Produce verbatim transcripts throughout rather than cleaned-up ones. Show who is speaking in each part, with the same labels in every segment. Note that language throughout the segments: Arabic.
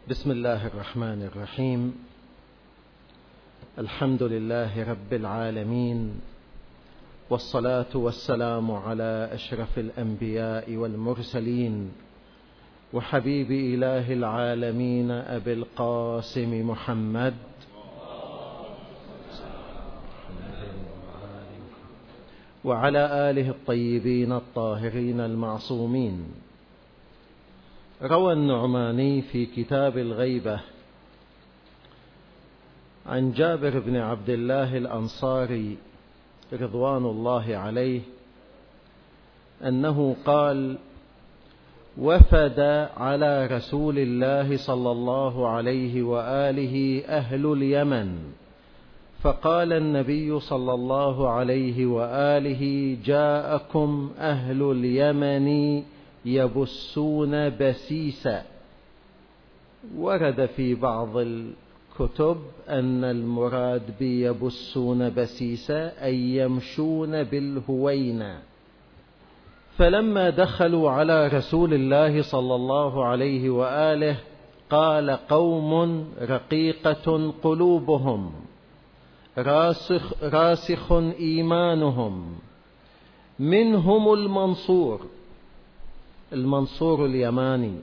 Speaker 1: بسم الله الرحمن الرحيم. الحمد لله رب العالمين، والصلاة والسلام على أشرف الأنبياء والمرسلين، وحبيب إله العالمين أبي القاسم محمد وعلى آله الطيبين الطاهرين المعصومين. روى النعماني في كتاب الغيبة عن جابر بن عبد الله الأنصاري رضوان الله عليه أنه قال: وفد على رسول الله صلى الله عليه وآله أهل اليمن، فقال النبي صلى الله عليه وآله: جاءكم أهل اليمن يبسون بسيسا. ورد في بعض الكتب أن المراد بيبسون بسيسا أي يمشون بالهوينة. فلما دخلوا على رسول الله صلى الله عليه وآله قال: قوم رقيقة قلوبهم راسخ, راسخ إيمانهم، منهم المنصور المنصور اليماني،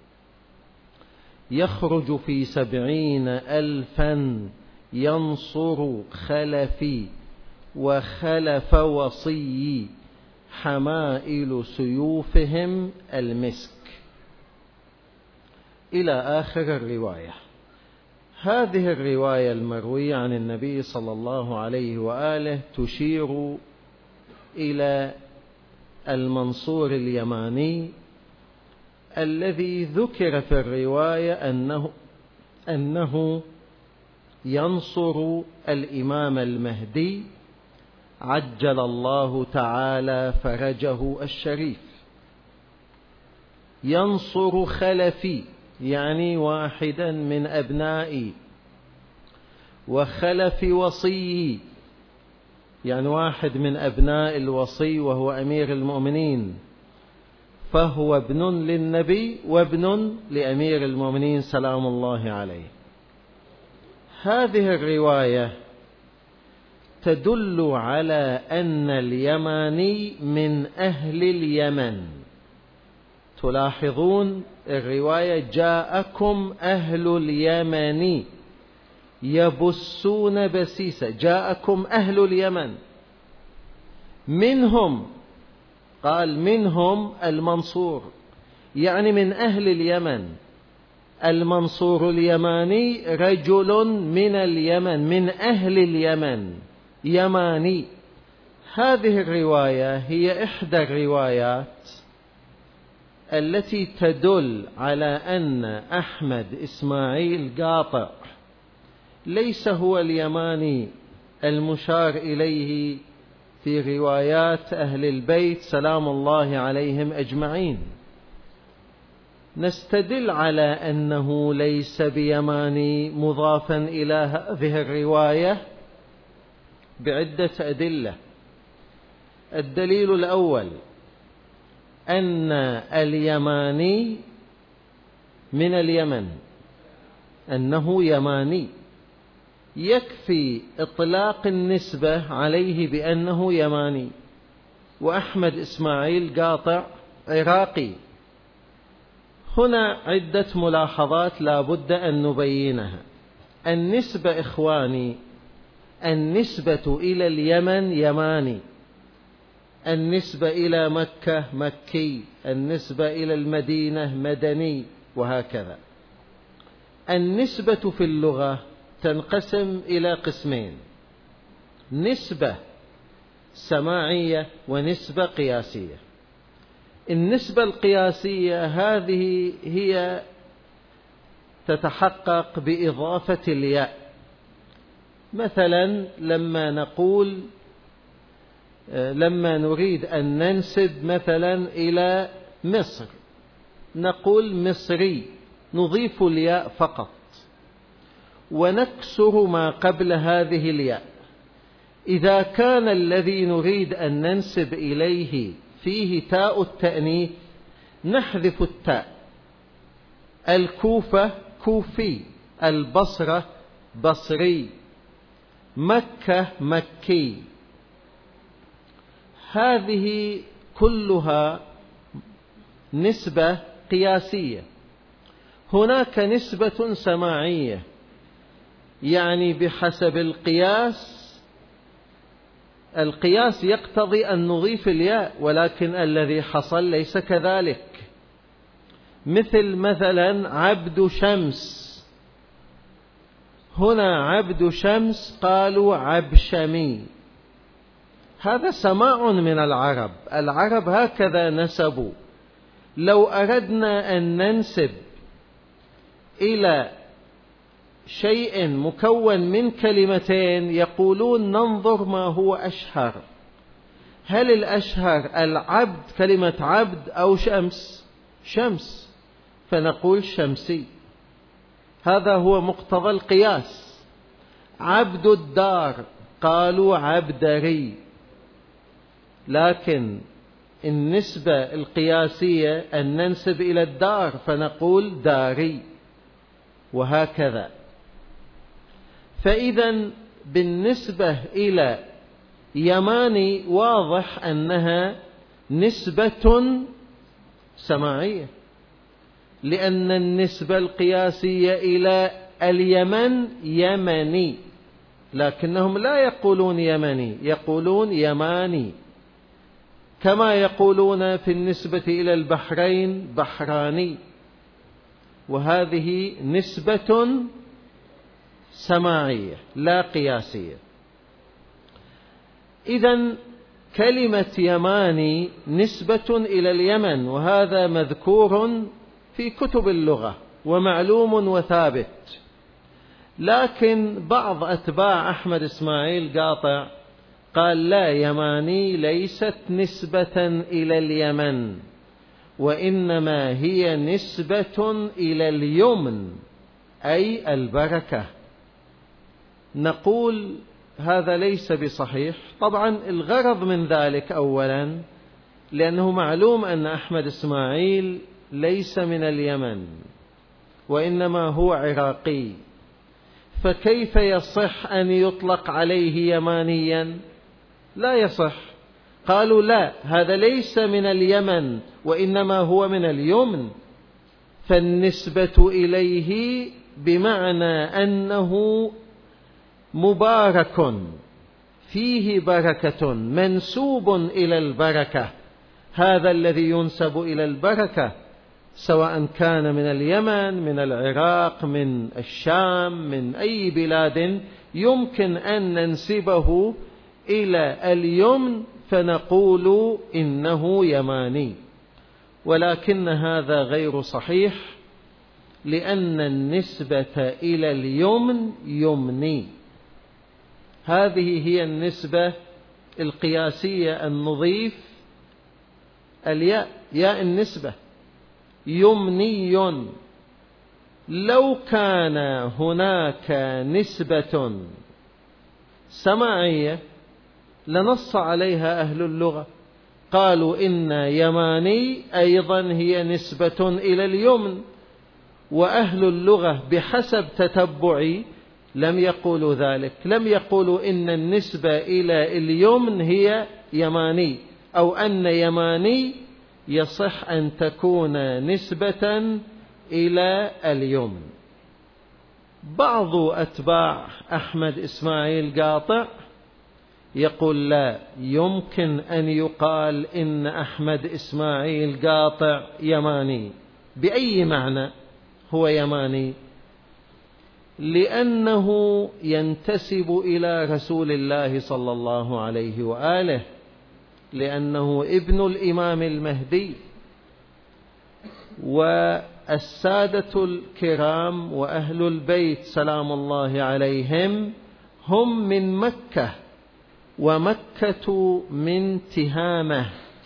Speaker 1: يخرج في سبعين ألفا ينصر خلفي وخلف وصي، حمائل سيوفهم المسك، إلى آخر الرواية. هذه الرواية المروية عن النبي صلى الله عليه وآله تشير إلى المنصور اليماني الذي ذكر في الرواية أنه, أنه ينصر الإمام المهدي عجل الله تعالى فرجه الشريف. ينصر خلفي يعني واحدا من أبنائي، وخلف وصي يعني واحد من أبناء الوصي وهو أمير المؤمنين، فهو ابن للنبي وابن لأمير المؤمنين سلام الله عليه. هذه الرواية تدل على أن اليماني من أهل اليمن. تلاحظون الرواية: جاءكم أهل اليمن يبسون بسيسا، جاءكم أهل اليمن، منهم قال منهم المنصور، يعني من أهل اليمن. المنصور اليماني رجل من اليمن، من أهل اليمن، يماني. هذه الرواية هي إحدى الروايات التي تدل على أن أحمد إسماعيل قاطع ليس هو اليماني المشار إليه في روايات أهل البيت سلام الله عليهم أجمعين. نستدل على أنه ليس بيماني مضافا إلى هذه الرواية بعدة أدلة. الدليل الأول أن اليماني من اليمن، أنه يماني، يكفي إطلاق النسبة عليه بأنه يماني. وأحمد إسماعيل قاطع عراقي. هنا عدة ملاحظات لا بد أن نبينها. النسبة إخواني، النسبة إلى اليمن يماني، النسبة إلى مكة مكي، النسبة إلى المدينة مدني، وهكذا. النسبة في اللغة تنقسم إلى قسمين: نسبة سماعية ونسبة قياسية. النسبة القياسية هذه هي تتحقق بإضافة الياء. مثلا لما نقول لما نريد أن ننسب مثلا إلى مصر نقول مصري، نضيف الياء فقط ونكسر ما قبل هذه الياء. إذا كان الذي نريد أن ننسب إليه فيه تاء التأنيث نحذف التاء. الكوفة كوفي، البصرة بصري، مكة مكي. هذه كلها نسبة قياسية. هناك نسبة سماعية، يعني بحسب القياس، القياس يقتضي أن نضيف الياء، ولكن الذي حصل ليس كذلك. مثل مثلا عبد شمس، هنا عبد شمس قالوا عبشمي، هذا سماع من العرب، العرب هكذا نسبوا. لو أردنا أن ننسب إلى شيء مكون من كلمتين يقولون ننظر ما هو أشهر، هل الأشهر العبد كلمة عبد أو شمس؟ شمس، فنقول شمسي، هذا هو مقتضى القياس. عبد الدار قالوا عبدري، لكن النسبة القياسية أن ننسب إلى الدار فنقول داري، وهكذا. فإذا بالنسبة إلى يماني واضح أنها نسبة سماعية، لأن النسبة القياسية إلى اليمن يمني، لكنهم لا يقولون يمني، يقولون يماني، كما يقولون في النسبة إلى البحرين بحراني، وهذه نسبة سماعية لا قياسية. إذن كلمة يماني نسبة إلى اليمن، وهذا مذكور في كتب اللغة ومعلوم وثابت. لكن بعض أتباع أحمد إسماعيل قاطع قال لا، يماني ليست نسبة إلى اليمن، وإنما هي نسبة إلى اليمن أي البركة. نقول هذا ليس بصحيح. طبعا الغرض من ذلك أولا لأنه معلوم أن أحمد إسماعيل ليس من اليمن، وإنما هو عراقي، فكيف يصح أن يطلق عليه يمانيا؟ لا يصح. قالوا لا، هذا ليس من اليمن وإنما هو من اليمن، فالنسبة إليه بمعنى أنه مبارك فيه بركة، منسوب إلى البركة، هذا الذي ينسب إلى البركة سواء كان من اليمن، من العراق، من الشام، من أي بلاد يمكن أن ننسبه إلى اليمن فنقول إنه يماني. ولكن هذا غير صحيح، لأن النسبة إلى اليمن يمني. هذه هي النسبة القياسية، أن نضيف الياء، ياء النسبة، يمني. لو كان هناك نسبة سماعية لنص عليها أهل اللغة، قالوا إن يماني أيضا هي نسبة إلى اليمن، وأهل اللغة بحسب تتبعي لم يقولوا ذلك، لم يقولوا إن النسبة إلى اليمن هي يماني، أو أن يماني يصح أن تكون نسبة إلى اليمن. بعض أتباع أحمد إسماعيل قاطع يقول لا، يمكن أن يقال إن أحمد إسماعيل قاطع يماني. بأي معنى هو يماني؟ لأنه ينتسب إلى رسول الله صلى الله عليه وآله، لأنه ابن الإمام المهدي، والسادة الكرام وأهل البيت سلام الله عليهم هم من مكة، ومكة من تهامة،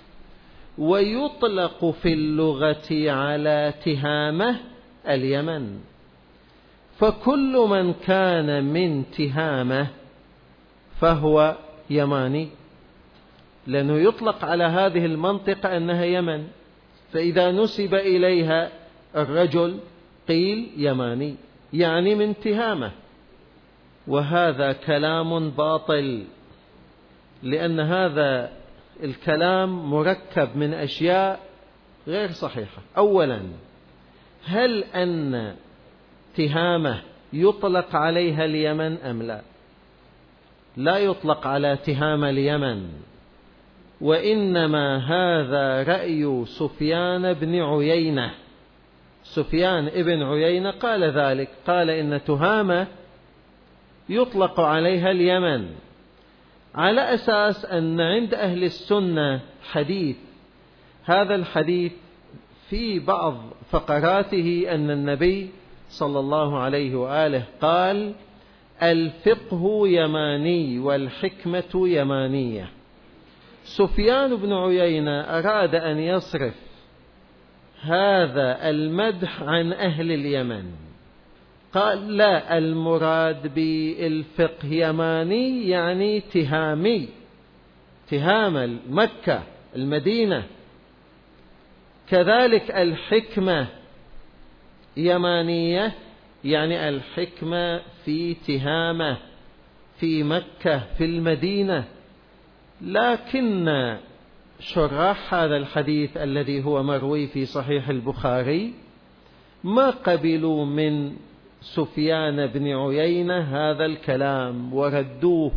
Speaker 1: ويطلق في اللغة على تهامة اليمن، فكل من كان من تهامة فهو يماني، لأنه يطلق على هذه المنطقة أنها يمن. فإذا نسب إليها الرجل قيل يماني يعني من تهامة، وهذا كلام باطل، لأن هذا الكلام مركب من أشياء غير صحيحة. أولا، هل أن تهامة يطلق عليها اليمن أم لا؟ لا يطلق على تهامة اليمن، وإنما هذا رأي سفيان بن عيينة. سفيان ابن عيينة قال ذلك، قال إن تهامة يطلق عليها اليمن، على أساس أن عند أهل السنة حديث، هذا الحديث في بعض فقراته أن النبي صلى الله عليه وآله قال: الفقه يماني والحكمة يمانية. سفيان بن عيينة أراد أن يصرف هذا المدح عن أهل اليمن، قال: لا، المراد بالفقه يماني يعني تهامي، تهام مكة المدينة. كذلك الحكمة يمانية يعني الحكمة في تهامة في مكة في المدينة. لكن شراح هذا الحديث الذي هو مروي في صحيح البخاري ما قبلوا من سفيان بن عيينة هذا الكلام وردوه،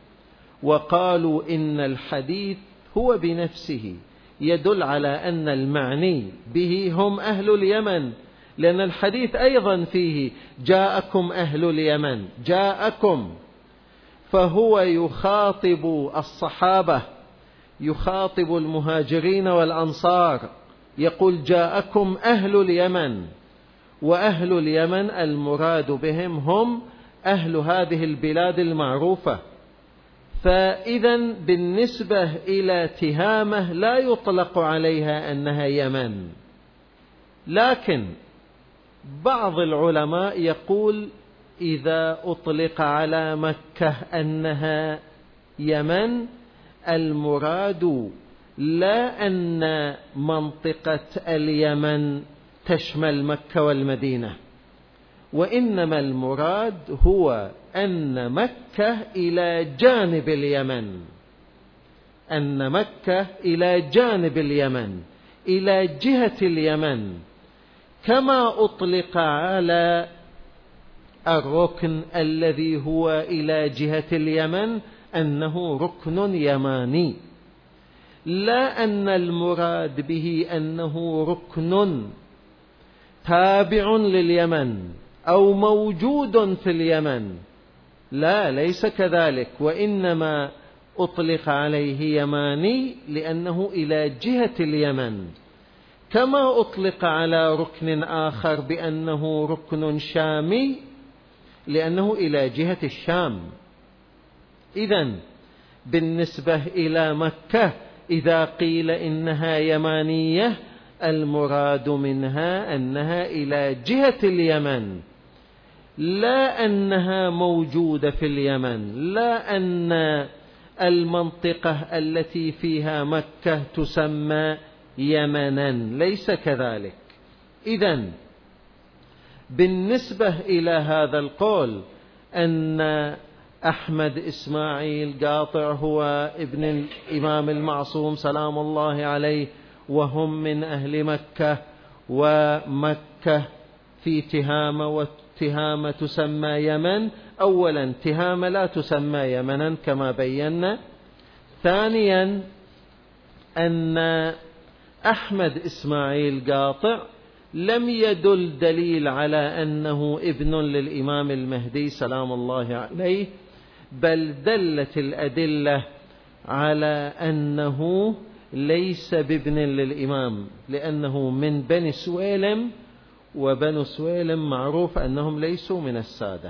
Speaker 1: وقالوا إن الحديث هو بنفسه يدل على أن المعني به هم أهل اليمن، لأن الحديث أيضا فيه جاءكم أهل اليمن، جاءكم، فهو يخاطب الصحابة، يخاطب المهاجرين والأنصار، يقول جاءكم أهل اليمن، وأهل اليمن المراد بهم هم أهل هذه البلاد المعروفة. فإذا بالنسبة إلى تهامة لا يطلق عليها أنها يمن، لكن بعض العلماء يقول إذا أطلق على مكة أنها يمن المراد لا أن منطقة اليمن تشمل مكة والمدينة، وإنما المراد هو أن مكة إلى جانب اليمن، أن مكة إلى جانب اليمن، إلى جهة اليمن، كما أطلق على الركن الذي هو إلى جهة اليمن أنه ركن يماني، لا أن المراد به أنه ركن تابع لليمن أو موجود في اليمن، لا، ليس كذلك، وإنما أطلق عليه يماني لأنه إلى جهة اليمن، كما أطلق على ركن آخر بأنه ركن شامي لأنه إلى جهة الشام. إذن بالنسبة إلى مكة إذا قيل إنها يمانية المراد منها أنها إلى جهة اليمن، لا أنها موجودة في اليمن، لا أن المنطقة التي فيها مكة تسمى يمنا، ليس كذلك. إذن بالنسبة إلى هذا القول أن أحمد إسماعيل قاطع هو ابن الإمام المعصوم سلام الله عليه وهم من أهل مكة، ومكة في تهامة والتهامة تسمى يمن، أولا تهامة لا تسمى يمنا كما بينا. ثانيا أن أحمد إسماعيل قاطع لم يدل دليل على أنه ابن للإمام المهدي سلام الله عليه، بل دلت الأدلة على أنه ليس بابن للإمام، لأنه من بني سويلم، وبنو سويلم معروف أنهم ليسوا من السادة.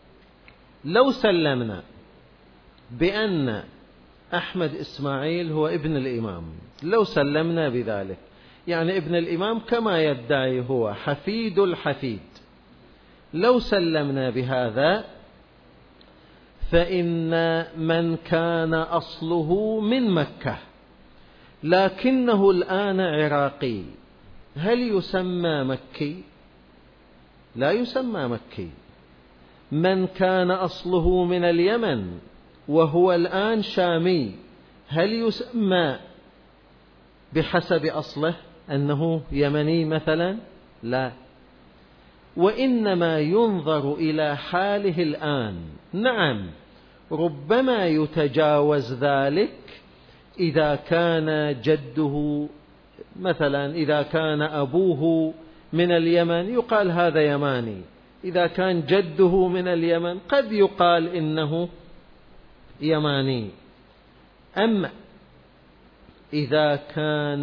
Speaker 1: لو سلمنا بأن أحمد إسماعيل هو ابن الإمام، لو سلمنا بذلك يعني ابن الإمام كما يدعي هو حفيد الحفيد، لو سلمنا بهذا فإن من كان أصله من مكة لكنه الآن عراقي هل يسمى مكي؟ لا يسمى مكي. من كان أصله من اليمن وهو الآن شامي هل يسمى بحسب أصله أنه يمني مثلا؟ لا، وإنما ينظر إلى حاله الآن. نعم، ربما يتجاوز ذلك إذا كان جده مثلا، إذا كان أبوه من اليمن يقال هذا يماني، إذا كان جده من اليمن قد يقال إنه يماني. أما إذا كان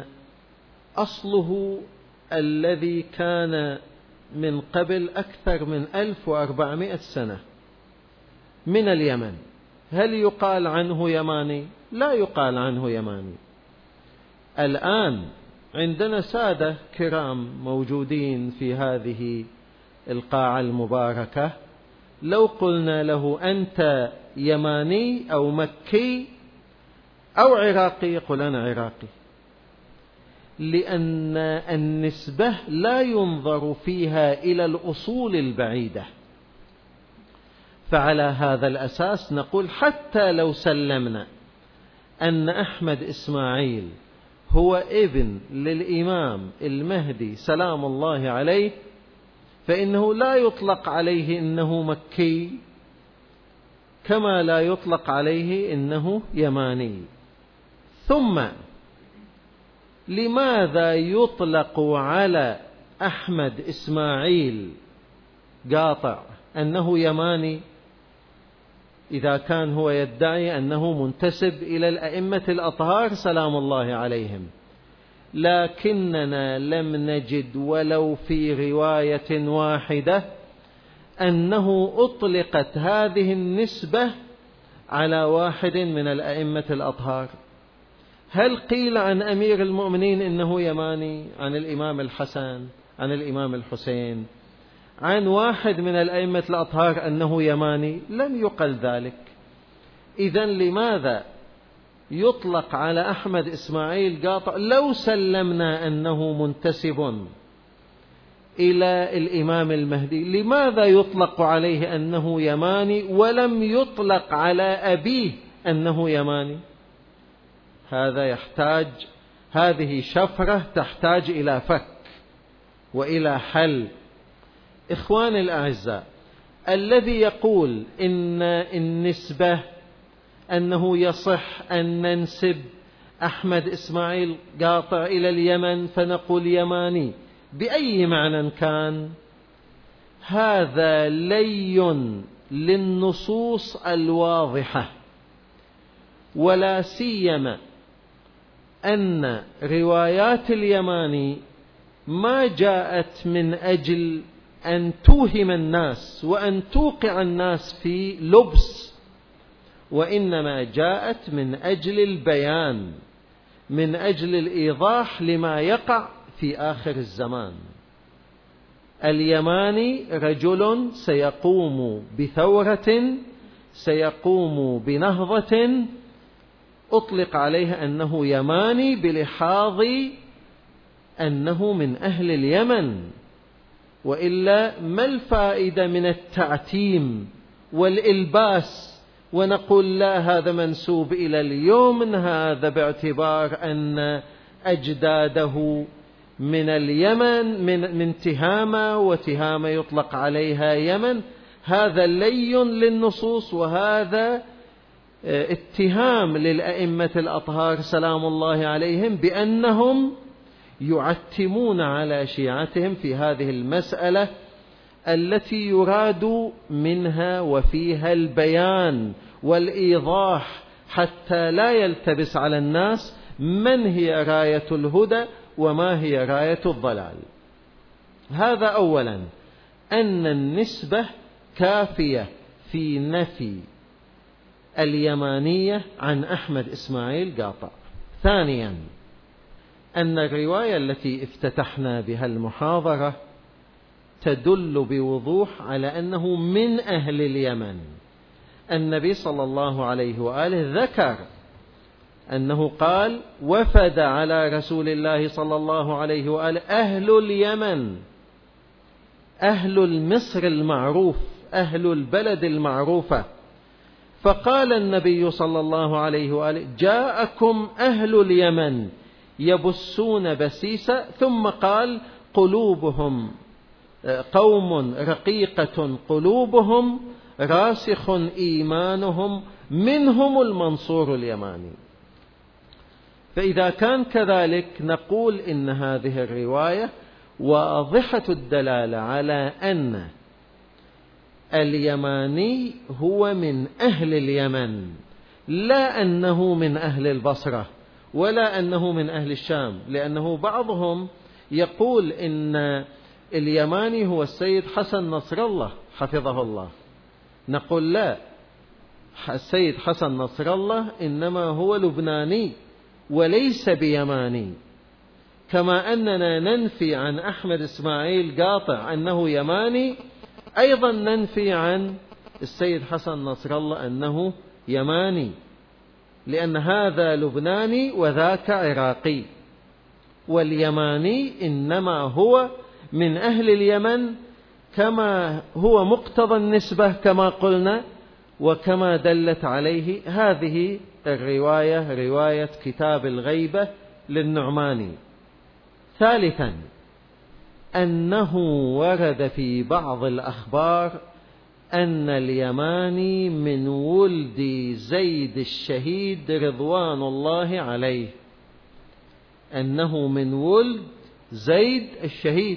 Speaker 1: أصله الذي كان من قبل أكثر من ألف وأربعمائة سنة من اليمن، هل يقال عنه يماني؟ لا يقال عنه يماني. الآن عندنا سادة كرام موجودين في هذه القاعة المباركة، لو قلنا له أنت يماني أو مكي أو عراقي يقول أنا عراقي، لأن النسبة لا ينظر فيها إلى الأصول البعيدة. فعلى هذا الأساس نقول حتى لو سلمنا أن أحمد إسماعيل هو ابن للإمام المهدي سلام الله عليه، فإنه لا يطلق عليه إنه مكي كما لا يطلق عليه إنه يماني. ثم لماذا يطلق على أحمد إسماعيل قاطع أنه يماني إذا كان هو يدعي أنه منتسب إلى الأئمة الأطهار سلام الله عليهم؟ لكننا لم نجد ولو في رواية واحدة أنه أطلقت هذه النسبة على واحد من الأئمة الأطهار. هل قيل عن أمير المؤمنين إنه يماني، عن الإمام الحسن، عن الإمام الحسين، عن واحد من الأئمة الأطهار أنه يماني؟ لم يقل ذلك. إذن لماذا يطلق على أحمد إسماعيل قاطع لو سلمنا أنه منتسب إلى الإمام المهدي؟ لماذا يطلق عليه أنه يماني ولم يطلق على أبيه أنه يماني؟ هذا يحتاج، هذه شفرة تحتاج إلى فك وإلى حل. إخواني الأعزاء، الذي يقول إن النسبة أنه يصح أن ننسب أحمد إسماعيل قاطع إلى اليمن فنقول يماني بأي معنى كان، هذا لي للنصوص الواضحة، ولا سيما أن روايات اليماني ما جاءت من أجل أن توهم الناس وأن توقع الناس في لبس، وإنما جاءت من أجل البيان، من أجل الإيضاح لما يقع في آخر الزمان. اليماني رجل سيقوم بثورة، سيقوم بنهضة، أطلق عليه أنه يماني بلحاظ أنه من أهل اليمن، وإلا ما الفائدة من التعتيم والإلباس ونقول لا هذا منسوب إلى اليمن، هذا باعتبار أن أجداده من اليمن، من, من تهامة، وتهامة يطلق عليها يمن. هذا لي للنصوص، وهذا اتهام للأئمة الأطهار سلام الله عليهم بأنهم يعتمون على شيعتهم في هذه المسألة التي يراد منها وفيها البيان والإيضاح حتى لا يلتبس على الناس من هي راية الهدى وما هي راية الضلال. هذا أولا، أن النسبة كافية في نفي اليمانية عن أحمد إسماعيل قاطع. ثانيا، أن الرواية التي افتتحنا بها المحاضرة تدل بوضوح على أنه من أهل اليمن. النبي صلى الله عليه وآله ذكر أنه قال: وفد على رسول الله صلى الله عليه وآله أهل اليمن. أهل المصر المعروف، أهل البلد المعروفة. فقال النبي صلى الله عليه وآله: جاءكم أهل اليمن يبسون بسيسا، ثم قال: قلوبهم قوم رقيقة قلوبهم راسخ إيمانهم منهم المنصور اليماني. فإذا كان كذلك نقول إن هذه الرواية واضحة الدلالة على أن اليماني هو من أهل اليمن، لا أنه من أهل البصرة ولا أنه من أهل الشام، لأنه بعضهم يقول إن اليماني هو السيد حسن نصر الله حفظه الله. نقول لا، السيد حسن نصر الله إنما هو لبناني وليس بيماني، كما أننا ننفي عن أحمد إسماعيل قاطع أنه يماني، أيضا ننفي عن السيد حسن نصر الله أنه يماني، لأن هذا لبناني وذاك عراقي، واليماني إنما هو من أهل اليمن كما هو مقتضى النسبة كما قلنا، وكما دلت عليه هذه الرواية، رواية كتاب الغيبة للنعماني. ثالثا، أنه ورد في بعض الأخبار أن اليماني من ولد زيد الشهيد رضوان الله عليه، أنه من ولد زيد الشهيد.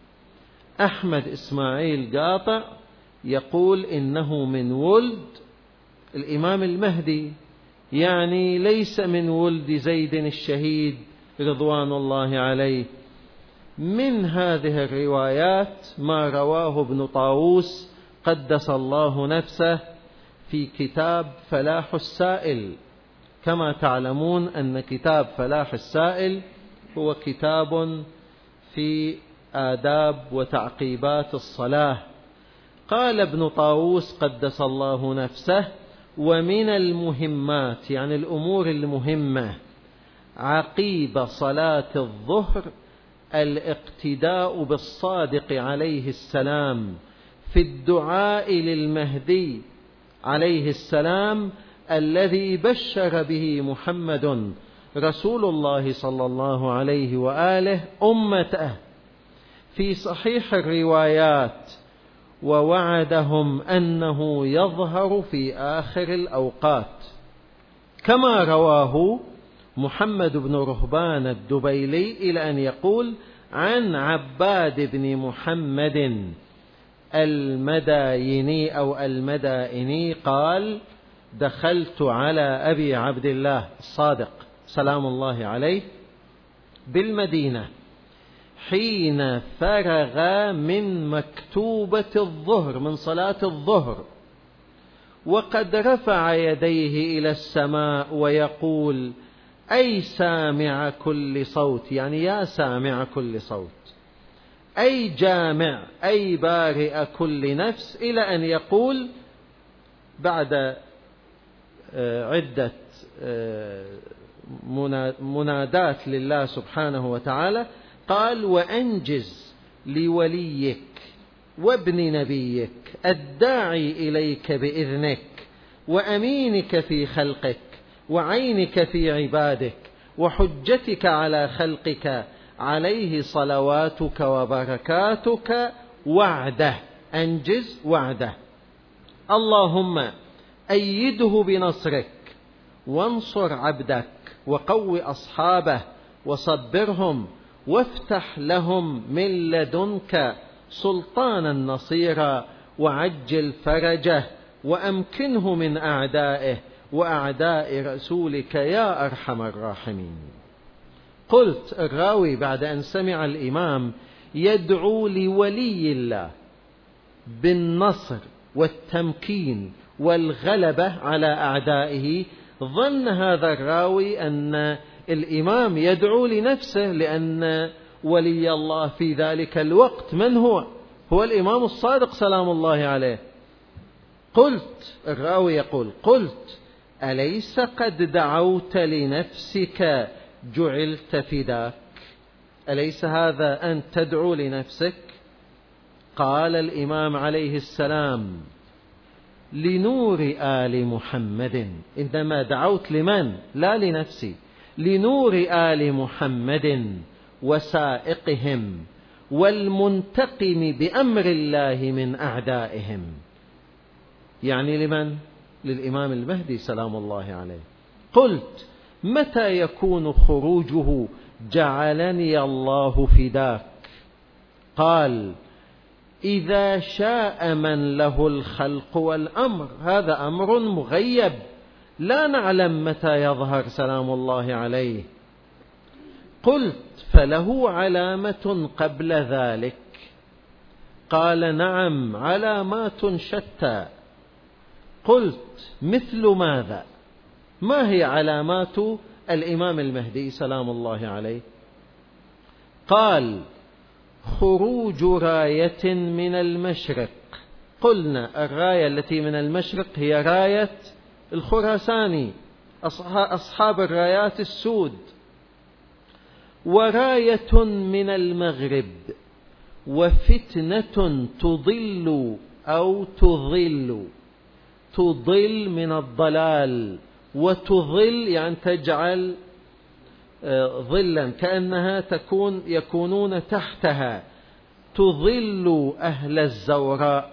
Speaker 1: أحمد إسماعيل قاطع يقول إنه من ولد الإمام المهدي، يعني ليس من ولد زيد الشهيد رضوان الله عليه. من هذه الروايات ما رواه ابن طاووس قدس الله نفسه في كتاب فلاح السائل. كما تعلمون أن كتاب فلاح السائل هو كتاب في آداب وتعقيبات الصلاة. قال ابن طاووس قدس الله نفسه: ومن المهمات، يعني الأمور المهمة عقيب صلاة الظهر، الاقتداء بالصادق عليه السلام في الدعاء للمهدي عليه السلام الذي بشر به محمد رسول الله صلى الله عليه وآله أمته في صحيح الروايات، ووعدهم أنه يظهر في آخر الأوقات، كما رواه محمد بن رهبان الدبيلي إلى أن يقول عن عباد بن محمد المدايني أو المدائني قال: دخلت على أبي عبد الله الصادق سلام الله عليه بالمدينة حين فرغ من مكتوبة الظهر، من صلاة الظهر، وقد رفع يديه إلى السماء ويقول: أي سامع كل صوت، يعني يا سامع كل صوت، أي جامع، أي بارئ كل نفس، إلى أن يقول بعد عدة منادات لله سبحانه وتعالى، قال: وأنجز لوليك وابن نبيك الداعي إليك بإذنك وأمينك في خلقك وعينك في عبادك وحجتك على خلقك عليه صلواتك وبركاتك وعده. أنجز وعده. اللهم أيده بنصرك وانصر عبدك وقو أصحابه وصبرهم وافتح لهم من لدنك سلطانا نصيرا وعجل فرجه وأمكنه من أعدائه وأعداء رسولك يا أرحم الراحمين. قلت الراوي بعد أن سمع الإمام يدعو لولي الله بالنصر والتمكين والغلبة على أعدائه، ظن هذا الراوي أن الإمام يدعو لنفسه، لأن ولي الله في ذلك الوقت من هو؟ هو الإمام الصادق سلام الله عليه. قلت، الراوي يقول: قلت: أليس قد دعوت لنفسك جعلت فداك؟ أليس هذا أن تدعو لنفسك؟ قال الإمام عليه السلام: لنور آل محمد. إنما دعوت لمن؟ لا لنفسي. لنور آل محمد وسائقهم والمنتقم بأمر الله من أعدائهم. يعني لمن؟ للإمام المهدي سلام الله عليه. قلت: متى يكون خروجه؟ جعلني الله فداك. قال: إذا شاء من له الخلق والأمر. هذا أمر مغيب لا نعلم متى يظهر سلام الله عليه. قلت: فله علامة قبل ذلك؟ قال: نعم، علامات شتى. قلت: مثل ماذا؟ ما هي علامات الإمام المهدي سلام الله عليه؟ قال: خروج راية من المشرق. قلنا الراية التي من المشرق هي راية الخراساني، أصحاب الرايات السود. وراية من المغرب، وفتنة تضل أو تضل. تضل من الضلال، وتضل يعني تجعل ظلا كأنها تكون يكونون تحتها. تضل أهل الزوراء.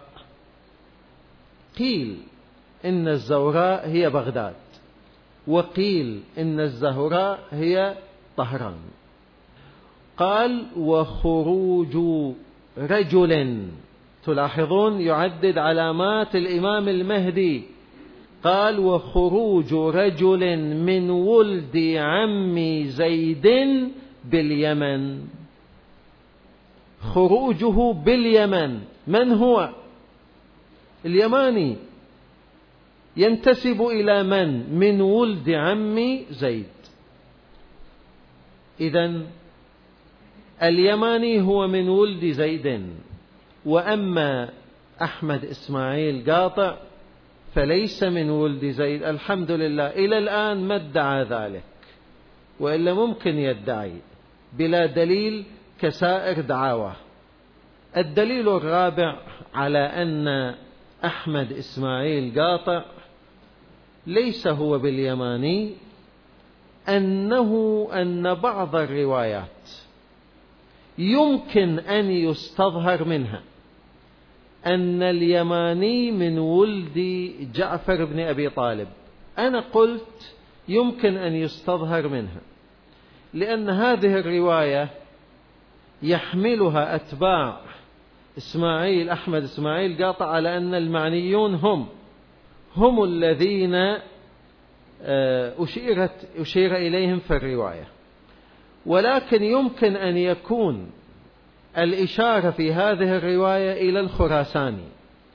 Speaker 1: قيل إن الزوراء هي بغداد، وقيل إن الزهراء هي طهران. قال: وخروج رجل. تلاحظون يعدد علامات الإمام المهدي. قال: وخروج رجل من ولد عم زيد باليمن. خروجه باليمن. من هو؟ اليماني. ينتسب إلى من؟ من ولد عم زيد. إذن اليماني هو من ولد زيد. وأما أحمد إسماعيل قاطع فليس من ولد زيد، الحمد لله. إلى الآن ما ادعى ذلك، وإلا ممكن يدعي بلا دليل كسائر دعاواه. الدليل الرابع على أن أحمد إسماعيل قاطع ليس هو باليماني أنه أن بعض الروايات يمكن أن يستظهر منها أن اليماني من ولد جعفر بن أبي طالب. أنا قلت يمكن أن يستظهر منها، لأن هذه الرواية يحملها أتباع إسماعيل أحمد إسماعيل قاطع على أن المعنيون هم هم الذين أشيرت أشير إليهم في الرواية. ولكن يمكن أن يكون الإشارة في هذه الرواية إلى الخراساني،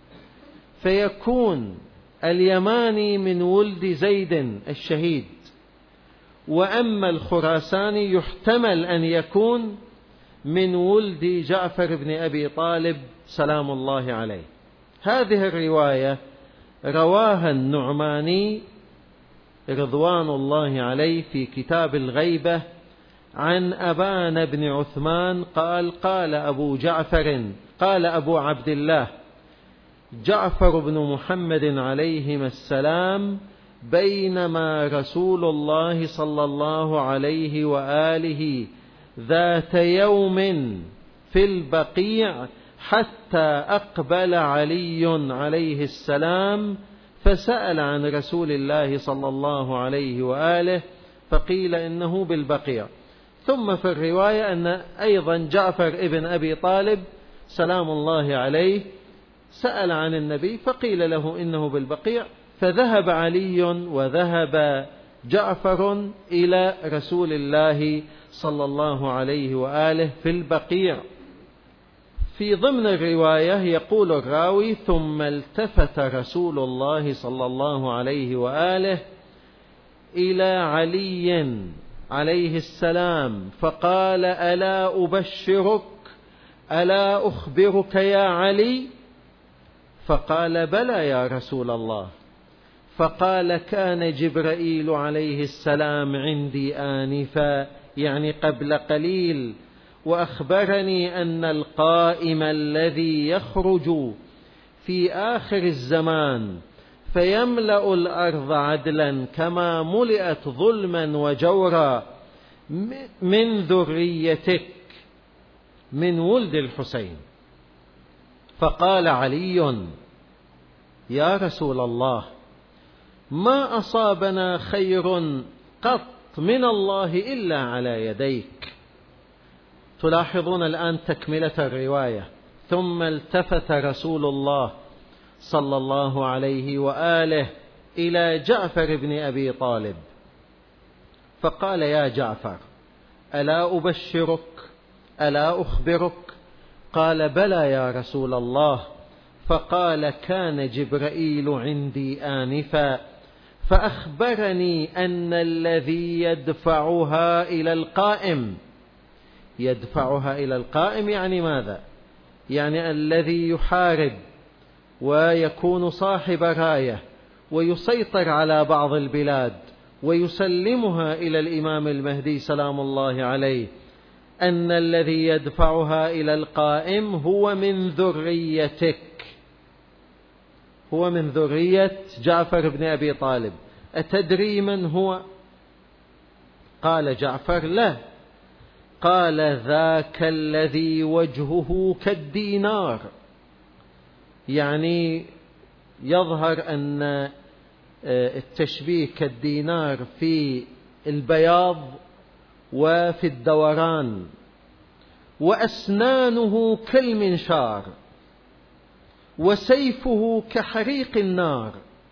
Speaker 1: فيكون اليماني من ولد زيد الشهيد، وأما الخراساني يحتمل أن يكون من ولد جعفر بن أبي طالب سلام الله عليه. هذه الرواية رواها النعماني رضوان الله عليه في كتاب الغيبة عن أبان بن عثمان قال: قال أبو جعفر قال أبو عبد الله جعفر بن محمد عليهما السلام بينما رسول الله صلى الله عليه وآله ذات يوم في البقيع حتى أقبل علي عليه السلام فسأل عن رسول الله صلى الله عليه وآله فقيل إنه بالبقيع. ثم في الرواية أن أيضا جعفر ابن أبي طالب سلام الله عليه سأل عن النبي فقيل له إنه بالبقيع، فذهب علي وذهب جعفر إلى رسول الله صلى الله عليه وآله في البقيع. في ضمن الرواية يقول الراوي: ثم التفت رسول الله صلى الله عليه وآله إلى علي عليه السلام فقال: ألا أبشرك ألا أخبرك يا علي؟ فقال: بلى يا رسول الله. فقال: كان جبرائيل عليه السلام عندي آنفا، يعني قبل قليل، وأخبرني أن القائم الذي يخرج في آخر الزمان فيملأ الأرض عدلا كما ملئت ظلما وجورا من ذريتك من ولد الحسين. فقال علي: يا رسول الله، ما أصابنا خير قط من الله إلا على يديك. تلاحظون الآن تكملة الرواية. ثم التفت رسول الله صلى الله عليه وآله إلى جعفر بن أبي طالب فقال: يا جعفر، ألا أبشرك؟ ألا أخبرك؟ قال: بلى يا رسول الله. فقال: كان جبرائيل عندي آنفا فأخبرني أن الذي يدفعها إلى القائم، يدفعها إلى القائم يعني ماذا؟ يعني الذي يحارب ويكون صاحب راية ويسيطر على بعض البلاد ويسلمها إلى الإمام المهدي سلام الله عليه، أن الذي يدفعها إلى القائم هو من ذريتك، هو من ذرية جعفر بن أبي طالب. أتدري من هو؟ قال جعفر: لا. قال: ذاك الذي وجهه كالدينار. يعني يظهر أن التشبيه كالدينار في البياض وفي الدوران، وأسنانه كالمنشار، وسيفه كحريق النار،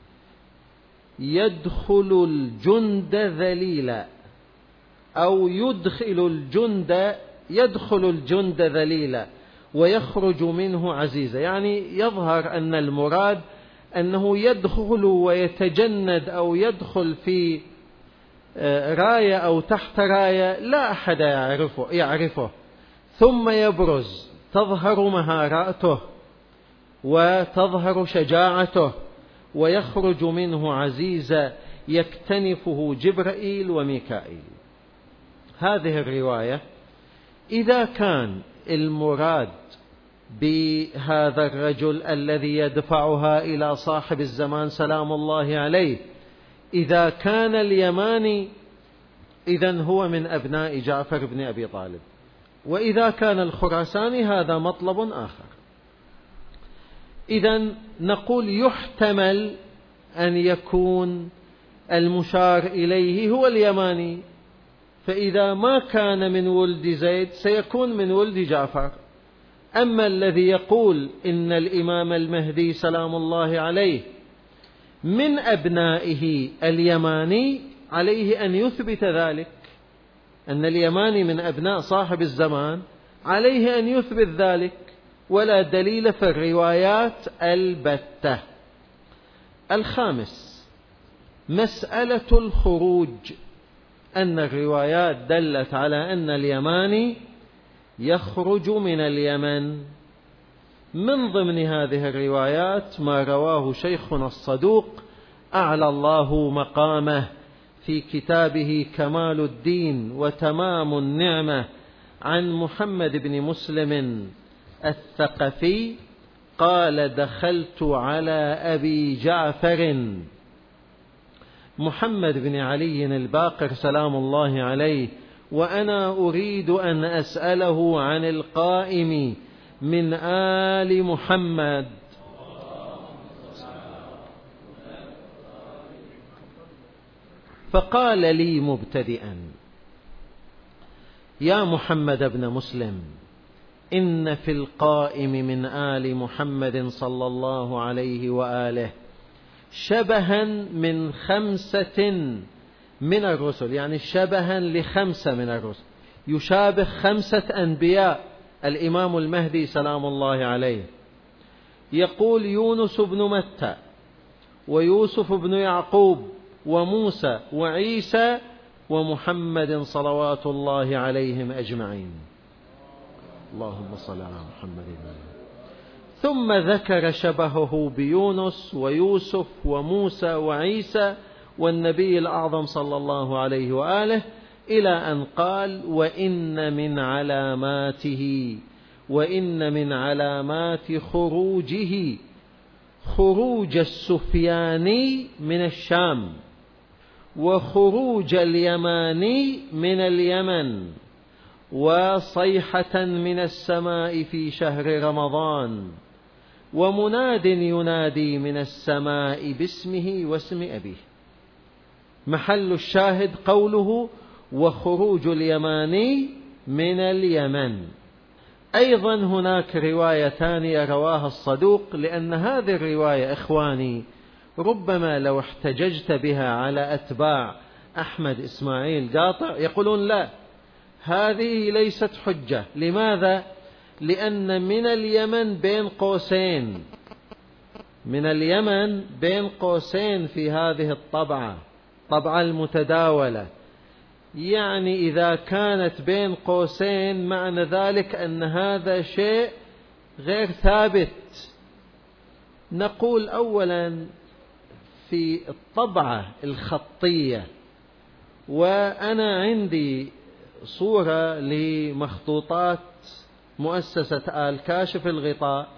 Speaker 1: يدخل الجند ذليلا، أو يدخل الجند يدخل الجند ذليلا ويخرج منه عزيزا. يعني يظهر أن المراد أنه يدخل ويتجند أو يدخل في راية أو تحت راية لا أحد يعرفه, يعرفه ثم يبرز، تظهر مهاراته وتظهر شجاعته، ويخرج منه عزيزا يكتنفه جبرائيل وميكائيل. هذه الرواية إذا كان المراد بهذا الرجل الذي يدفعها إلى صاحب الزمان سلام الله عليه إذا كان اليماني، إذن هو من أبناء جعفر بن أبي طالب، وإذا كان الخراساني هذا مطلب آخر. إذن نقول يحتمل أن يكون المشار إليه هو اليماني، فإذا ما كان من ولد زيد سيكون من ولد جعفر. أما الذي يقول إن الإمام المهدي سلام الله عليه من أبنائه اليماني، عليه أن يثبت ذلك، أن اليماني من أبناء صاحب الزمان، عليه أن يثبت ذلك، ولا دليل في الروايات البتة. الخامس مسألة الخروج، أن الروايات دلت على أن اليماني يخرج من اليمن. من ضمن هذه الروايات ما رواه شيخنا الصدوق أعلى الله مقامه في كتابه كمال الدين وتمام النعمة عن محمد بن مسلم الثقفي قال: دخلت على أبي جعفر محمد بن علي الباقر سلام الله عليه وأنا أريد أن أسأله عن القائم من آل محمد، فقال لي مبتدئا: يا محمد بن مسلم، إن في القائم من آل محمد صلى الله عليه وآله شبها من خمسة من الرسل، يعني شبها لخمسة من الرسل، يشابه خمسة أنبياء الإمام المهدي سلام الله عليه. يقول: يونس بن متى، ويوسف بن يعقوب، وموسى، وعيسى، ومحمد صلوات الله عليهم أجمعين. اللهم صل على محمد. ثم ذكر شبهه بيونس ويوسف وموسى وعيسى والنبي الأعظم صلى الله عليه وآله إلى أن قال وإن من علاماته وإن من علامات خروجه خروج السفياني من الشام وخروج اليماني من اليمن وصيحة من السماء في شهر رمضان ومناد ينادي من السماء باسمه واسم أبيه. محل الشاهد قوله وخروج اليماني من اليمن. أيضا هناك رواية ثانية رواها الصدوق، لأن هذه الرواية إخواني ربما لو احتججت بها على أتباع أحمد إسماعيل قاطع يقولون لا، هذه ليست حجة. لماذا؟ لأن من اليمن بين قوسين، من اليمن بين قوسين في هذه الطبعة، طبعة المتداولة، يعني إذا كانت بين قوسين معنى ذلك أن هذا شيء غير ثابت. نقول أولا في الطبعة الخطية، وأنا عندي صورة لمخطوطات مؤسسة آل كاشف الغطاء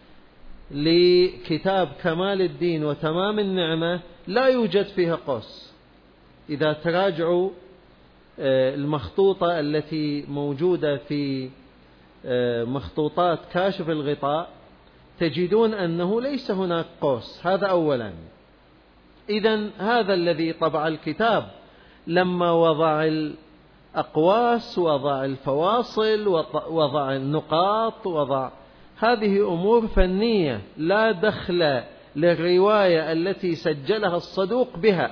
Speaker 1: لكتاب كمال الدين وتمام النعمة، لا يوجد فيها قوس. إذا تراجعوا المخطوطة التي موجودة في مخطوطات كاشف الغطاء تجدون أنه ليس هناك قوس. هذا أولا. إذن هذا الذي طبع الكتاب لما وضع الأقواس، وضع الفواصل، وضع النقاط، وضع هذه أمور فنية لا دخل للرواية التي سجلها الصدوق بها.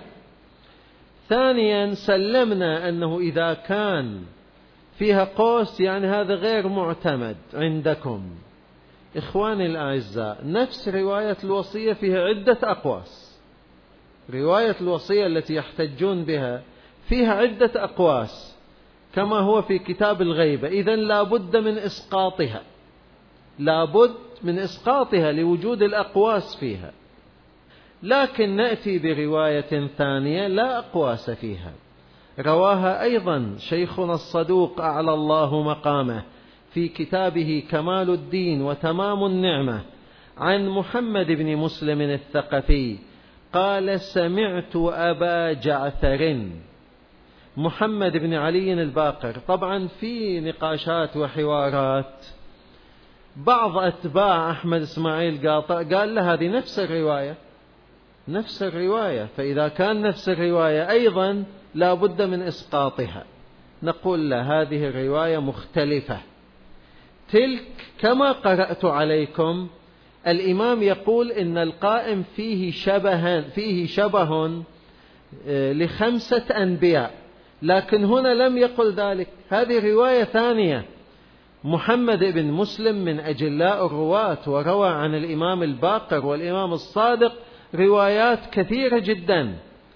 Speaker 1: ثانيا سلمنا أنه إذا كان فيها قوس يعني هذا غير معتمد عندكم. إخواني الأعزاء، نفس رواية الوصية فيها عدة أقواس. رواية الوصية التي يحتجون بها فيها عدة أقواس كما هو في كتاب الغيبة. إذن لا بد من إسقاطها، لا بد من إسقاطها لوجود الأقواس فيها. لكن نأتي برواية ثانية لا أقواس فيها، رواها أيضا شيخنا الصدوق أعلى الله مقامه في كتابه كمال الدين وتمام النعمة عن محمد بن مسلم الثقفي قال سمعت أبا جعفر محمد بن علي الباقر. طبعا في نقاشات وحوارات بعض أتباع أحمد إسماعيل قاطع قال له هذه نفس الرواية، نفس الرواية، فإذا كان نفس الرواية أيضا لا بد من إسقاطها. نقول له هذه الرواية مختلفة. تلك كما قرأت عليكم الإمام يقول إن القائم فيه شبه فيه شبه لخمسة أنبياء، لكن هنا لم يقل ذلك. هذه رواية ثانية. محمد بن مسلم من أجلاء الرواة، وروى عن الإمام الباقر والإمام الصادق روايات كثيرة جدا.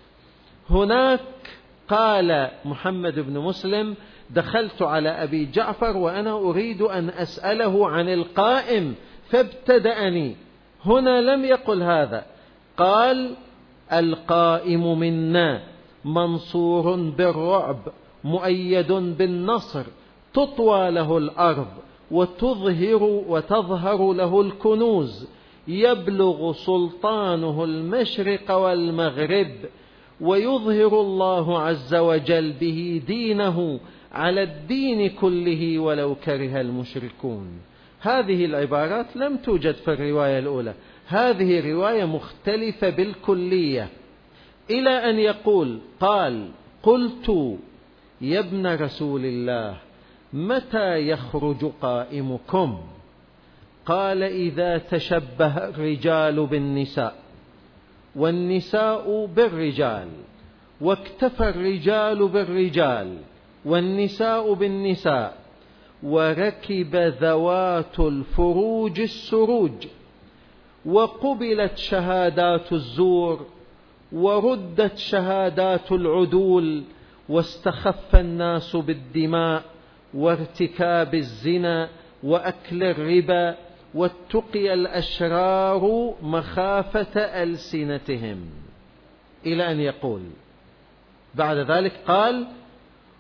Speaker 1: هناك قال محمد بن مسلم دخلت على أبي جعفر وأنا أريد أن أسأله عن القائم فابتدأني. هنا لم يقل هذا، قال القائم منا منصور بالرعب مؤيد بالنصر تطوى له الأرض وتظهر وتظهر له الكنوز يبلغ سلطانه المشرق والمغرب ويظهر الله عز وجل به دينه على الدين كله ولو كره المشركون. هذه العبارات لم توجد في الرواية الأولى، هذه رواية مختلفة بالكلية. إلى أن يقول قال قلت يا ابن رسول الله متى يخرج قائمكم؟ قال إذا تشبه الرجال بالنساء والنساء بالرجال واكتفى الرجال بالرجال والنساء بالنساء وركب ذوات الفروج السروج وقبلت شهادات الزور وردت شهادات العدول واستخف الناس بالدماء وارتكاب الزنا وأكل الربا واتقي الأشرار مخافة ألسنتهم. إلى أن يقول بعد ذلك قال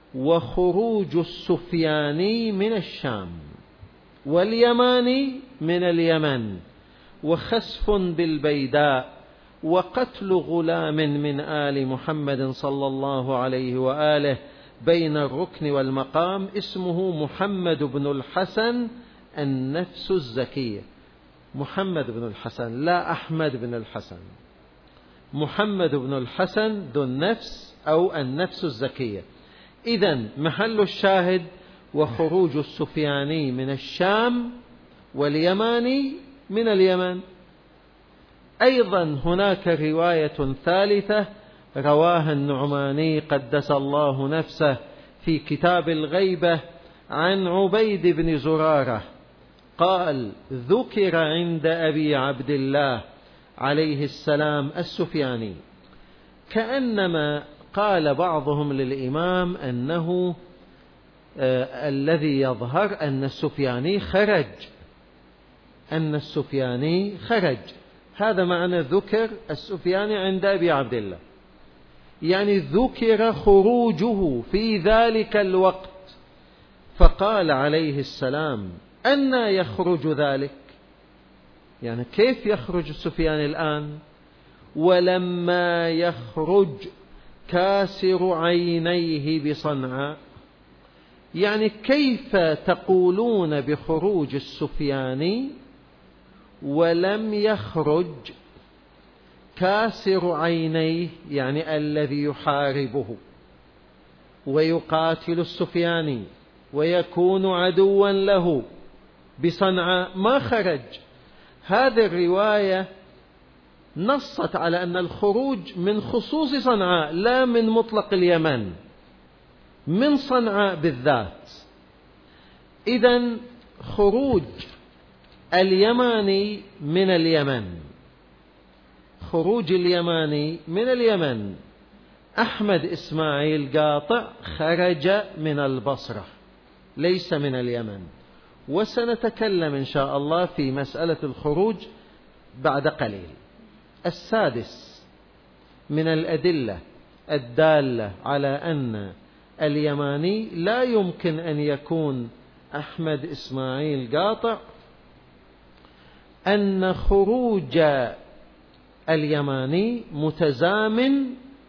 Speaker 1: وخروج السفياني من الشام واليماني من اليمن وخسف بالبيداء وقتل غلام من آل محمد صلى الله عليه وآله بين الركن والمقام اسمه محمد بن الحسن النفس الزكية. محمد بن الحسن لا أحمد بن الحسن، محمد بن الحسن ذو النفس أو النفس الزكية. إذن محل الشاهد وخروج السفياني من الشام واليماني من اليمن. أيضا هناك رواية ثالثة رواها النعماني قدس الله نفسه في كتاب الغيبة عن عبيد بن زرارة قال: ذكر عند أبي عبد الله عليه السلام السفياني، كأنما قال بعضهم للإمام أنه آه الذي يظهر أن السفياني خرج، أن السفياني خرج. هذا معنى ذكر السفياني عند أبي عبد الله، يعني ذكر خروجه في ذلك الوقت. فقال عليه السلام: أنى يخرج ذلك؟ يعني كيف يخرج السفياني الآن ولما يخرج كاسر عينيه بصنعاء؟ يعني كيف تقولون بخروج السفياني ولم يخرج كاسر عينيه، يعني الذي يحاربه ويقاتل السفياني ويكون عدوا له بصنعاء ما خرج؟ هذه الرواية نصت على أن الخروج من خصوص صنعاء لا من مطلق اليمن، من صنعاء بالذات. إذن خروج اليماني من اليمن، خروج اليماني من اليمن. أحمد إسماعيل قاطع خرج من البصرة ليس من اليمن، وسنتكلم إن شاء الله في مسألة الخروج بعد قليل. السادس من الأدلة الدالة على أن اليماني لا يمكن أن يكون أحمد إسماعيل قاطع أن خروج اليماني متزامن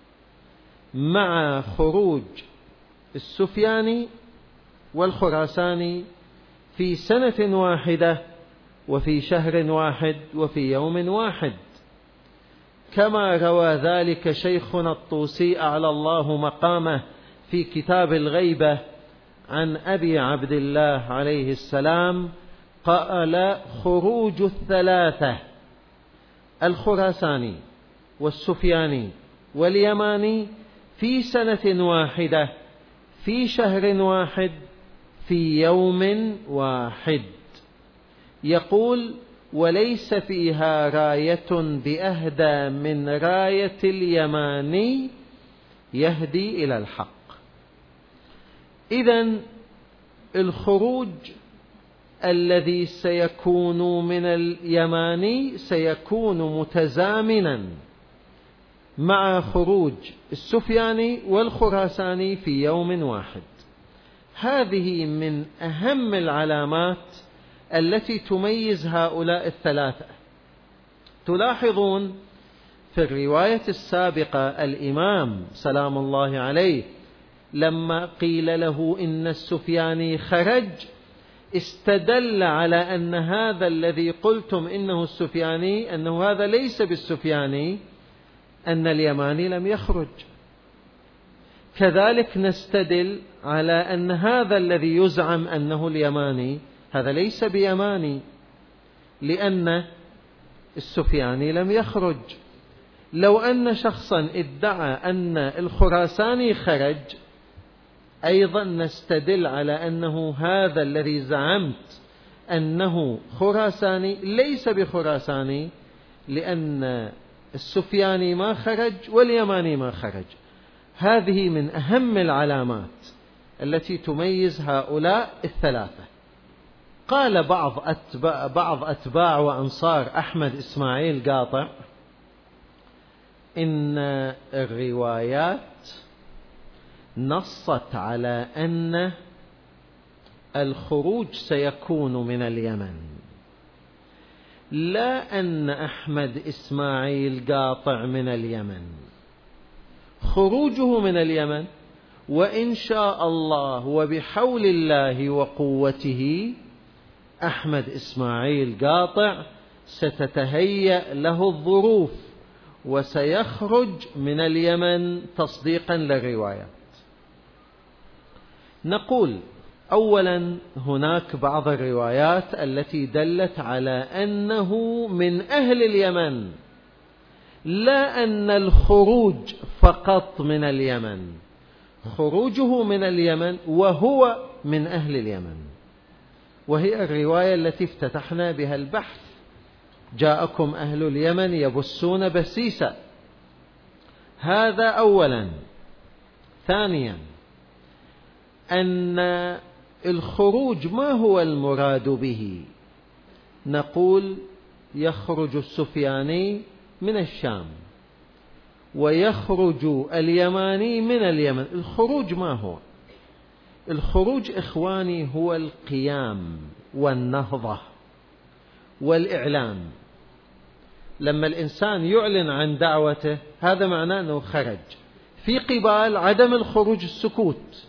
Speaker 1: مع خروج السفياني والخراساني في سنة واحدة وفي شهر واحد وفي يوم واحد، كما روى ذلك شيخنا الطوسي أعلى الله مقامه في كتاب الغيبة عن أبي عبد الله عليه السلام قال: خروج الثلاثة الخراساني والسفياني واليماني في سنة واحدة في شهر واحد في يوم واحد. يقول: وليس فيها راية بأهدى من راية اليماني يهدي إلى الحق. إذن الخروج الذي سيكون من اليماني سيكون متزامنا مع خروج السفياني والخراساني في يوم واحد. هذه من أهم العلامات التي تميز هؤلاء الثلاثة. تلاحظون في الرواية السابقة الإمام سلام الله عليه لما قيل له إن السفياني خرج استدل على أن هذا الذي قلتم إنه السفياني أنه هذا ليس بالسفياني، أن اليماني لم يخرج. كذلك نستدل على أن هذا الذي يزعم أنه اليماني هذا ليس بيماني، لأن السفياني لم يخرج. لو أن شخصا ادعى أن الخراساني خرج أيضا نستدل على أنه هذا الذي زعمت أنه خراساني ليس بخراساني، لأن السفياني ما خرج واليماني ما خرج. هذه من أهم العلامات التي تميز هؤلاء الثلاثة. قال بعض أتباع, بعض أتباع وأنصار أحمد إسماعيل قاطع إن الروايات نصت على أن الخروج سيكون من اليمن، لا أن أحمد إسماعيل قاطع من اليمن. خروجه من اليمن، وإن شاء الله وبحول الله وقوته أحمد إسماعيل قاطع ستتهيأ له الظروف وسيخرج من اليمن تصديقا للروايات. نقول أولا هناك بعض الروايات التي دلت على أنه من أهل اليمن، لا أن الخروج فقط من اليمن، خروجه من اليمن وهو من أهل اليمن، وهي الرواية التي افتتحنا بها البحث: جاءكم أهل اليمن يبسون بسيسا. هذا أولا. ثانيا أن الخروج ما هو المراد به؟ نقول يخرج السفياني من الشام ويخرج اليماني من اليمن. الخروج ما هو؟ الخروج إخواني هو القيام والنهضة والإعلان. لما الإنسان يعلن عن دعوته هذا معناه أنه خرج. في قبال عدم الخروج السكوت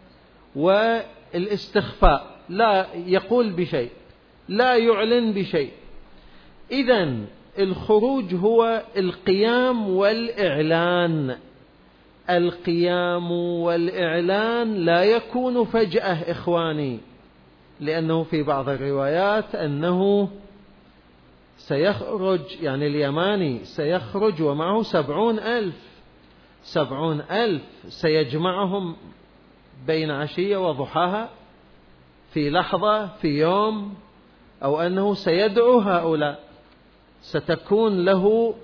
Speaker 1: والاستخفاء، لا يقول بشيء، لا يعلن بشيء. إذن الخروج هو القيام والإعلان. القيام والإعلان لا يكون فجأة إخواني، لأنه في بعض الروايات أنه سيخرج، يعني اليماني سيخرج ومعه سبعون ألف سبعون ألف سيجمعهم بين عشية وضحاها في لحظة في يوم، أو أنه سيدعو هؤلاء، ستكون له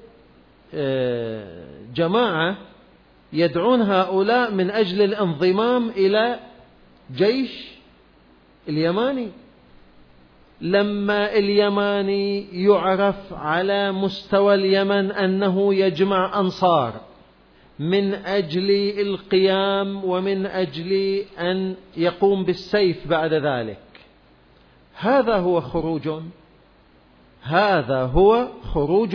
Speaker 1: جماعة يدعون هؤلاء من أجل الانضمام إلى جيش اليماني. لما اليماني يعرف على مستوى اليمن أنه يجمع أنصار من أجل القيام ومن أجل أن يقوم بالسيف بعد ذلك، هذا هو خروج، هذا هو خروج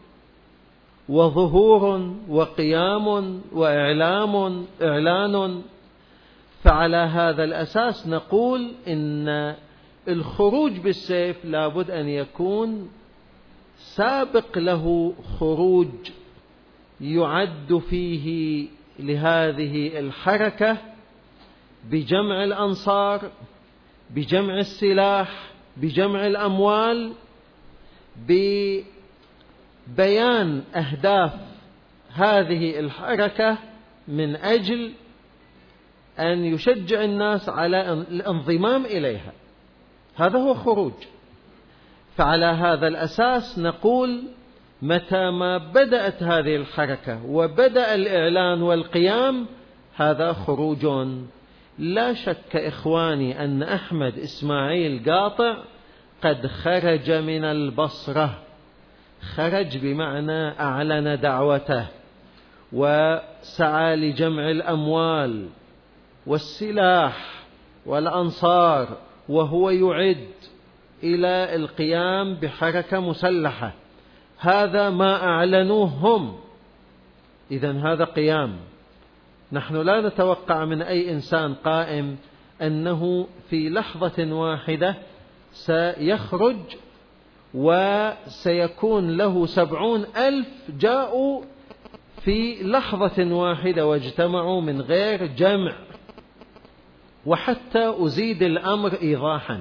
Speaker 1: وظهور وقيام وإعلام إعلان. فعلى هذا الأساس نقول إن الخروج بالسيف لابد أن يكون سابق له خروج يعد فيه لهذه الحركة بجمع الأنصار، بجمع السلاح، بجمع الأموال، ببيان أهداف هذه الحركة من أجل أن يشجع الناس على الانضمام إليها. هذا هو خروج. فعلى هذا الأساس نقول متى ما بدأت هذه الحركة وبدأ الإعلان والقيام هذا خروج. لا شك إخواني أن أحمد إسماعيل قاطع قد خرج من البصرة، خرج بمعنى أعلن دعوته وسعى لجمع الأموال والسلاح والأنصار، وهو يعد إلى القيام بحركة مسلحة. هذا ما أعلنوه هم. إذن هذا قيام. نحن لا نتوقع من أي إنسان قائم أنه في لحظة واحدة سيخرج وسيكون له سبعون ألف جاءوا في لحظة واحدة واجتمعوا من غير جمع. وحتى أزيد الأمر إيضاحا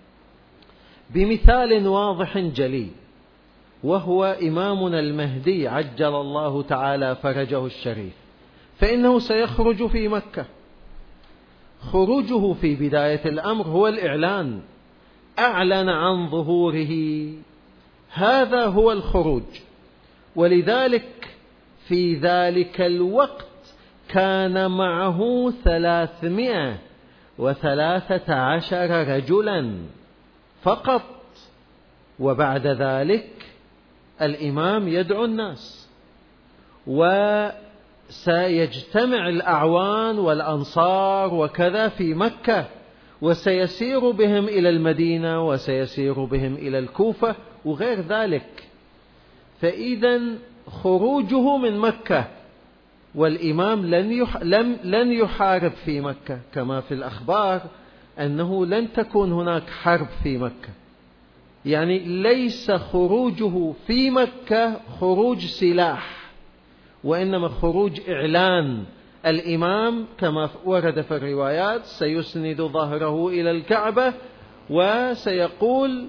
Speaker 1: بمثال واضح جلي، وهو إمامنا المهدي عجل الله تعالى فرجه الشريف، فإنه سيخرج في مكة. خروجه في بداية الأمر هو الإعلان، أعلن عن ظهوره، هذا هو الخروج. ولذلك في ذلك الوقت كان معه ثلاثمائة وثلاثة عشر رجلا فقط، وبعد ذلك الإمام يدعو الناس سيجتمع الأعوان والأنصار وكذا في مكة، وسيسير بهم إلى المدينة وسيسير بهم إلى الكوفة وغير ذلك. فإذا خروجه من مكة، والإمام لن يح... لم... لن يحارب في مكة، كما في الأخبار أنه لن تكون هناك حرب في مكة. يعني ليس خروجه في مكة خروج سلاح، وإنما خروج إعلان. الإمام كما ورد في الروايات سيسند ظهره إلى الكعبة وسيقول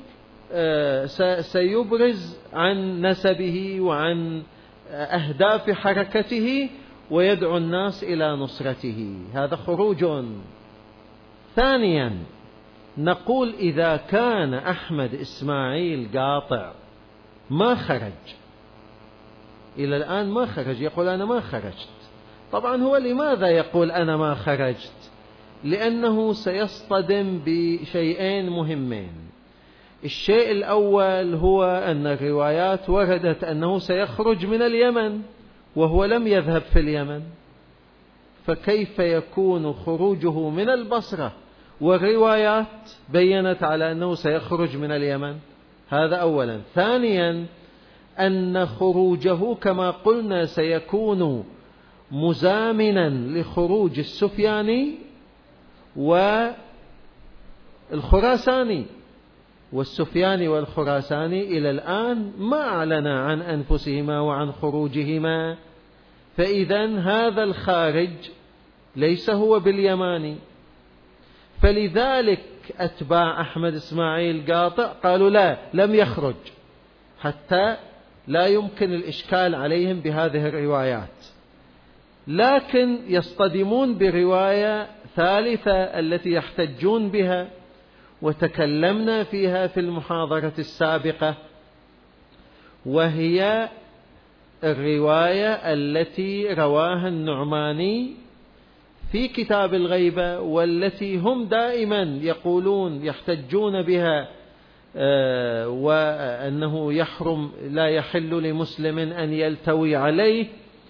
Speaker 1: سيبرز عن نسبه وعن أهداف حركته ويدعو الناس إلى نصرته. هذا خروج. ثانيا نقول إذا كان أحمد إسماعيل قاطع ما خرج إلى الآن، ما خرج، يقول أنا ما خرجت. طبعا هو لماذا يقول أنا ما خرجت؟ لأنه سيصطدم بشيئين مهمين. الشيء الأول هو أن الروايات وردت أنه سيخرج من اليمن وهو لم يذهب في اليمن، فكيف يكون خروجه من البصرة والروايات بيّنت على أنه سيخرج من اليمن؟ هذا أولا. ثانيا أن خروجه كما قلنا سيكون مزامنا لخروج السفياني والخراساني، والسفياني والخراساني إلى الآن ما أعلنا عن أنفسهما وعن خروجهما. فإذا هذا الخارج ليس هو باليماني. فلذلك أتباع أحمد إسماعيل قاطع قالوا لا، لم يخرج، حتى لا يمكن الإشكال عليهم بهذه الروايات. لكن يصطدمون برواية ثالثة التي يحتجون بها، وتكلمنا فيها في المحاضرة السابقة، وهي الرواية التي رواها النعماني في كتاب الغيبة، والتي هم دائما يقولون يحتجون بها، وأنه يحرم لا يحل لمسلم أن يلتوي عليه،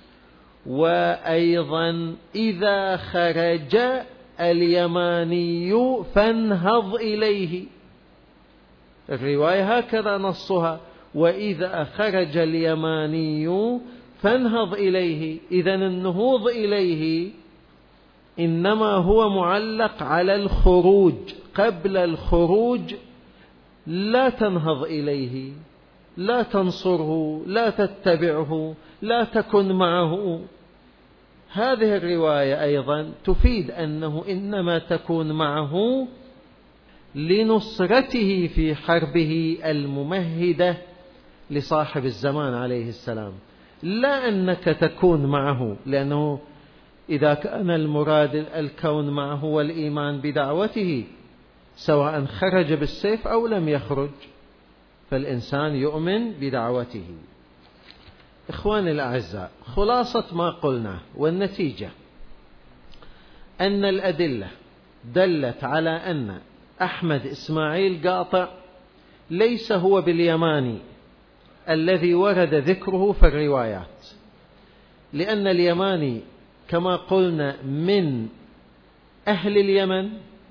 Speaker 1: وأيضا إذا خرج اليماني فانهض إليه. الرواية هكذا نصها، وإذا خرج اليماني فانهض إليه. إذن النهوض إليه إنما هو معلق على الخروج. قبل الخروج لا تنهض إليه، لا تنصره، لا تتبعه، لا تكن معه. هذه الرواية أيضا تفيد أنه إنما تكون معه لنصرته في حربه الممهدة لصاحب الزمان عليه السلام، لا أنك تكون معه، لأنه إذا كان المراد الكون معه والإيمان بدعوته سواء خرج بالسيف أو لم يخرج، فالإنسان يؤمن بدعوته. إخواني الأعزاء، خلاصة ما قلنا والنتيجة أن الأدلة دلت على أن أحمد إسماعيل قاطع ليس هو باليماني الذي ورد ذكره في الروايات، لأن اليماني كما قلنا من أهل اليمن،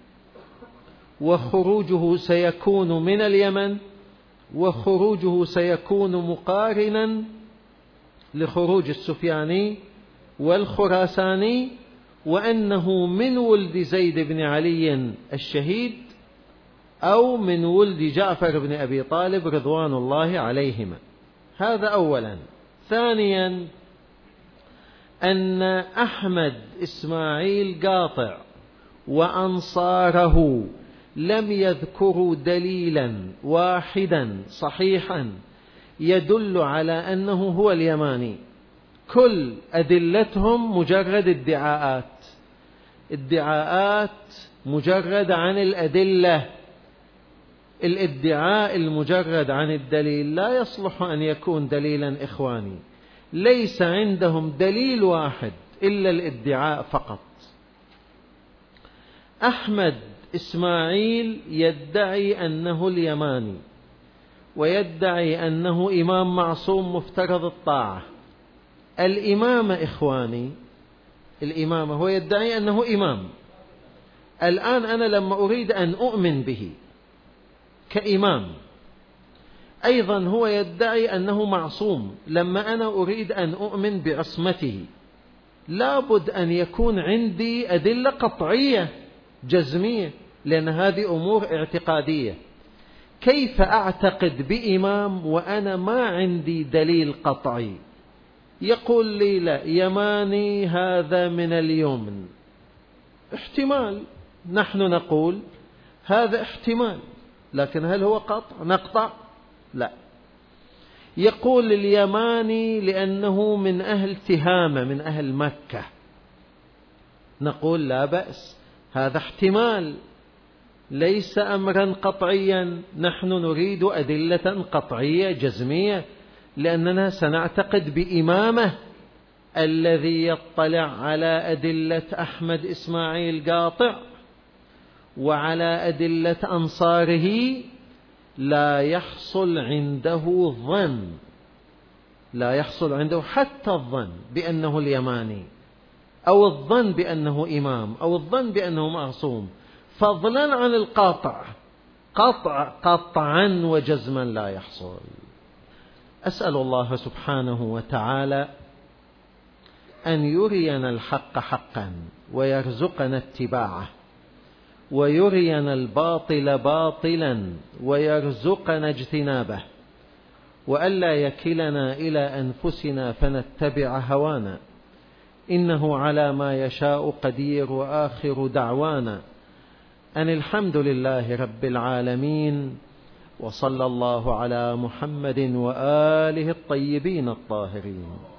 Speaker 1: وخروجه سيكون من اليمن، وخروجه سيكون مقارنا لخروج السفياني والخراساني، وأنه من ولد زيد بن علي الشهيد أو من ولد جعفر بن أبي طالب رضوان الله عليهما. هذا أولا. ثانيا أن أحمد إسماعيل قاطع وأنصاره لم يذكروا دليلا واحدا صحيحا يدل على أنه هو اليماني. كل أدلتهم مجرد ادعاءات، ادعاءات مجرد عن الأدلة. الادعاء المجرد عن الدليل لا يصلح أن يكون دليلا. إخواني، ليس عندهم دليل واحد إلا الادعاء فقط. أحمد إسماعيل يدعي أنه اليماني، ويدعي أنه إمام معصوم مفترض الطاعة، الإمامة إخواني، الإمامة هو يدعي أنه إمام. الآن أنا لما أريد أن أؤمن به كإمام، أيضا هو يدعي أنه معصوم. لما أنا أريد أن أؤمن بعصمته لابد أن يكون عندي أدلة قطعية جزمية، لأن هذه أمور اعتقادية. كيف أعتقد بإمام وأنا ما عندي دليل قطعي؟ يقول لي لا، يماني هذا من اليمن، احتمال، نحن نقول هذا احتمال، لكن هل هو قطع؟ نقطع؟ لا. يقول اليماني لأنه من أهل تهامة، من أهل مكة، نقول لا بأس، هذا احتمال ليس أمرا قطعيا، نحن نريد أدلة قطعية جزمية، لأننا سنعتقد بإمامه. الذي يطلع على أدلة أحمد إسماعيل قاطع وعلى أدلة أنصاره لا يحصل عنده ظن، لا يحصل عنده حتى الظن بأنه اليماني، أو الظن بأنه إمام، أو الظن بأنه معصوم، فضلا عن القاطع. قطع قطعا وجزما لا يحصل. أسأل الله سبحانه وتعالى أن يرينا الحق حقا ويرزقنا اتباعه، ويرينا الباطل باطلا ويرزقنا اجتنابه، وألا يكلنا إلى أنفسنا فنتبع هوانا، إنه على ما يشاء قدير. وآخر دعوانا أن الحمد لله رب العالمين، وصلى الله على محمد وآله الطيبين الطاهرين.